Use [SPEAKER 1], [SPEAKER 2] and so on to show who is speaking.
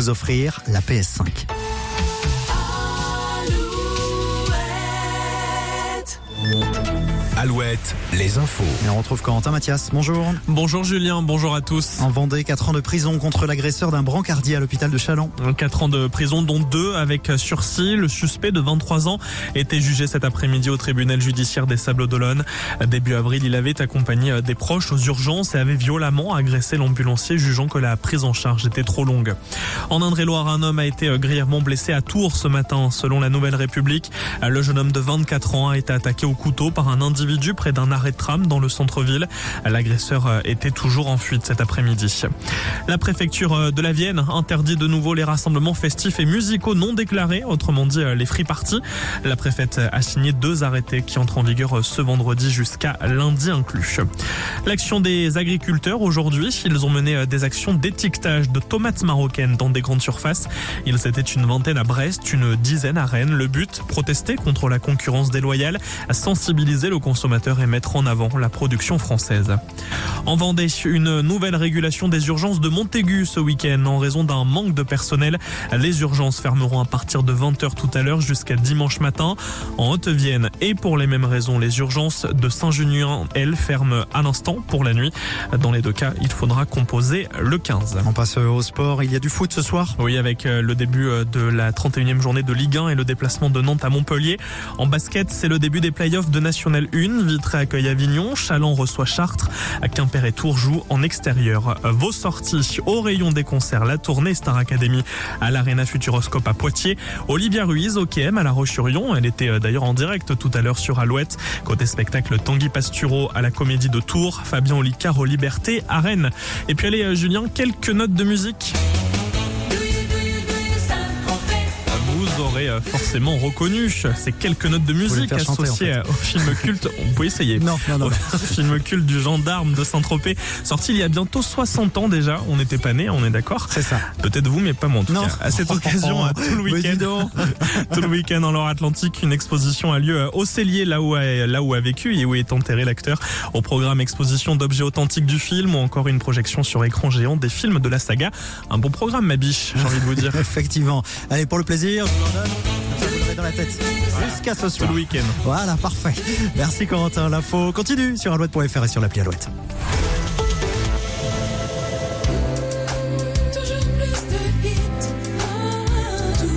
[SPEAKER 1] vous offrir la PS5.
[SPEAKER 2] Alouette, les infos.
[SPEAKER 1] Et on retrouve Corentin Mathias. Bonjour.
[SPEAKER 3] Bonjour Julien, bonjour à tous.
[SPEAKER 1] En Vendée, 4 ans de prison contre l'agresseur d'un brancardier à l'hôpital de Challans.
[SPEAKER 3] 4 ans de prison, dont 2 avec sursis. Le suspect de 23 ans était jugé cet après-midi au tribunal judiciaire des Sables-d'Olonne. Début avril, il avait accompagné des proches aux urgences et avait violemment agressé l'ambulancier, jugeant que la prise en charge était trop longue. En Indre-et-Loire, un homme a été grièvement blessé à Tours ce matin, selon la Nouvelle République. Le jeune homme de 24 ans a été attaqué au couteau par un individu près d'un arrêt de tram dans le centre-ville. L'agresseur était toujours en fuite cet après-midi. La préfecture de la Vienne interdit de nouveau les rassemblements festifs et musicaux non déclarés, autrement dit les free parties. La préfète a signé 2 arrêtés qui entrent en vigueur ce vendredi jusqu'à lundi inclus. L'action des agriculteurs aujourd'hui, ils ont mené des actions d'étiquetage de tomates marocaines dans des grandes surfaces. Ils étaient une vingtaine à Brest, une dizaine à Rennes. Le but, protester contre la concurrence déloyale, sensibiliser le consommateur et mettre en avant la production française. En Vendée, une nouvelle régulation des urgences de Montaigu ce week-end en raison d'un manque de personnel. Les urgences fermeront à partir de 20h tout à l'heure jusqu'à dimanche matin. En Haute-Vienne et pour les mêmes raisons, les urgences de Saint-Junien, elles, ferment à l'instant pour la nuit. Dans les 2 cas, il faudra composer le 15.
[SPEAKER 1] On passe au sport. Il y a du foot ce soir.
[SPEAKER 3] Oui, avec le début de la 31e journée de Ligue 1 et le déplacement de Nantes à Montpellier. En basket, c'est le début des playoffs de National 1. Vitré accueille Avignon, Châlons reçoit Chartres, Quimper et Tours jouent en extérieur. Vos sorties au rayon des concerts, la tournée Star Academy à l'Arena Futuroscope à Poitiers. Olivia Ruiz au KM à La Roche-sur-Yon, elle était d'ailleurs en direct tout à l'heure sur Alouette. Côté spectacle, Tanguy Pastureau à la Comédie de Tours, Fabien Olicard aux Libertés à Rennes. Et puis allez Julien, quelques notes de musique. Vous aurez forcément reconnu ces quelques notes de musique associées au film culte. On peut essayer.
[SPEAKER 1] Non.
[SPEAKER 3] Au film culte du gendarme de Saint-Tropez, sorti il y a bientôt 60 ans déjà. On n'était pas nés, on est d'accord.
[SPEAKER 1] C'est ça.
[SPEAKER 3] Peut-être vous, mais pas moi en tout cas. À cette occasion, tout le week-end en Loire-Atlantique, une exposition a lieu au Cellier, là où a vécu et où est enterré l'acteur. Au programme, exposition d'objets authentiques du film ou encore une projection sur écran géant des films de la saga. Un bon programme, ma biche, j'ai envie de vous dire.
[SPEAKER 1] Effectivement. Allez, pour le plaisir, je vous en donne. Ça vous l'aurez dans la tête jusqu'à ce soir.
[SPEAKER 3] Tout le week-end.
[SPEAKER 1] Voilà, parfait. Merci Corentin. L'info continue sur alouette.fr et sur l'appli Alouette.